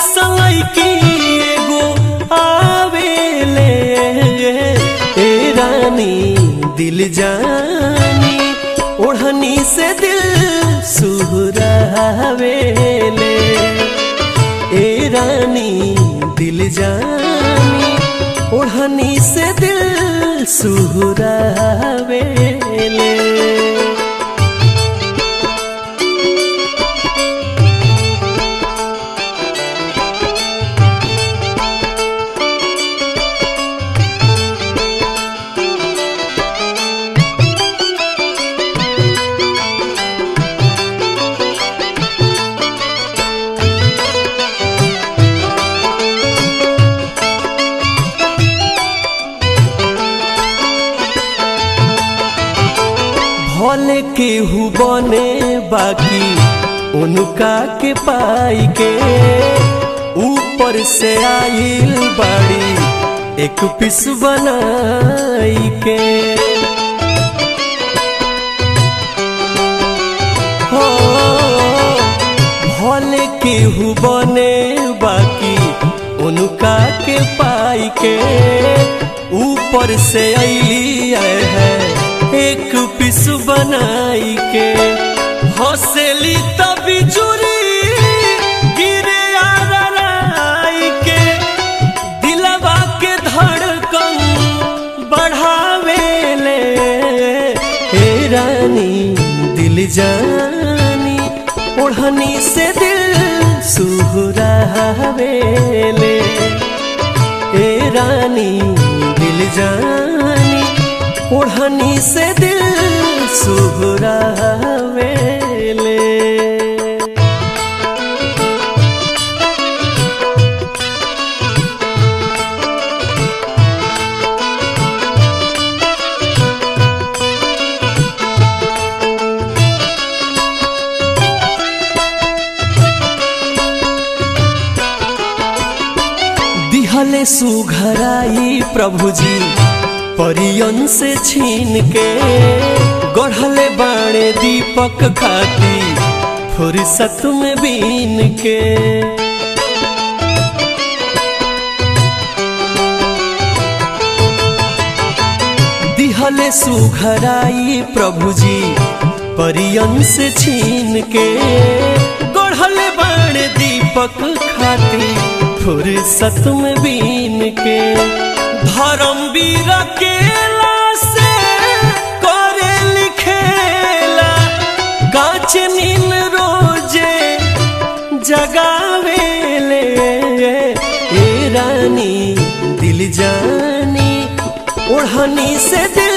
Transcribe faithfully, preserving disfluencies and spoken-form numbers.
सलैकी एगो आवेले ए रानी दिल जानी ओढ़नी से दिल सुहरावेले ए रानी दिल जानी ओढ़नी से दिल सुहरावेले। भले केहू बने बाकी उनका के पाई के ऊपर से आइल बाड़ी एक पिस बनाई के हो भले केहू बने बाकी उनका के पाई के ऊपर से आइली है एक पिस बनाई के हौसली तभी जुरी गिरे आराई के दिलवा के धड़कन बढ़ावेले हे रानी दिल जानी ओढ़नी से दिल सुहरावेले हे रानी दिल जानी ओढ़नी से दिल सुहरावेले। दिहले सुघराई प्रभु जी परियन से छीन के गढ़ले बाणे दीपक खाती फुर्सत में बीन के दिहले सुघराई प्रभु जी परियन से छीन के गढ़ले बाणे दीपक खाती फुर्सत में बीन के धर्मवीर केला से करे लिखेला गाछ नीन रोजे जगावेले ए रानी दिल जानी ओढ़नी से दिल